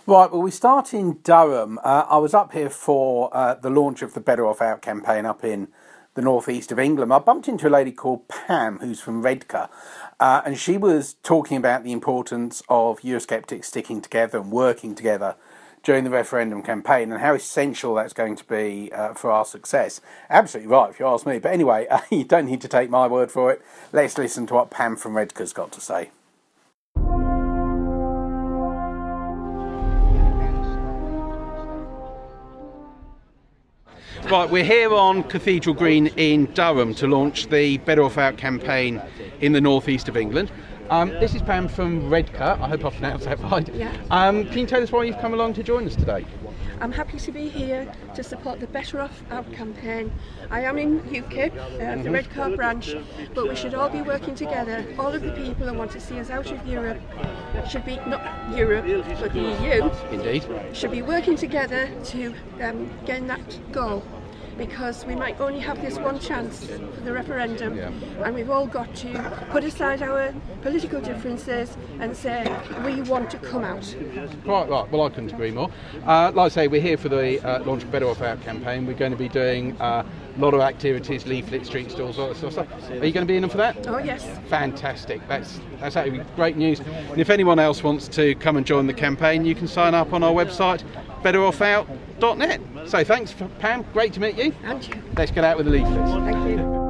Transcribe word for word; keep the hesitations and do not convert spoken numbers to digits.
Right, well, we start in Durham. Uh, I was up here for uh, the launch of the Better Off Out campaign up in the northeast of England. I bumped into a lady called Pam, who's from Redcar, uh, and she was talking about the importance of Eurosceptics sticking together and working together during the referendum campaign and how essential that's going to be uh, for our success. Absolutely right, if you ask me. But anyway, uh, you don't need to take my word for it. Let's listen to what Pam from Redcar's got to say. Right, we're here on Cathedral Green in Durham to launch the Better Off Out campaign in the northeast of England. Um, this is Pam from Redcar. I hope I pronounced that right. Yeah. Um, can you tell us why you've come along to join us today? I'm happy to be here to support the Better Off Out campaign. I am in UKIP, uh, mm-hmm. the Redcar branch, but we should all be working together. All of the people who want to see us out of Europe should be, not Europe, but the E U. Indeed. Should be working together to um, gain that goal. Because we might only have this one chance for the referendum, yeah. and we've all got to put aside our political differences and say we want to come out. Right, right. Well, I couldn't agree more. Uh, like I say, we're here for the uh, launch of Better Off Out campaign. We're going to be doing uh, a lot of activities, leaflets, street stalls, all that sort of stuff. Are you going to be in them for that? Oh yes. Fantastic. That's that's actually great news. And if anyone else wants to come and join the campaign, you can sign up on our website, better off out dot net. So thanks, Pam. Great to meet you. And you. Let's get out with the leaflets. Thank you.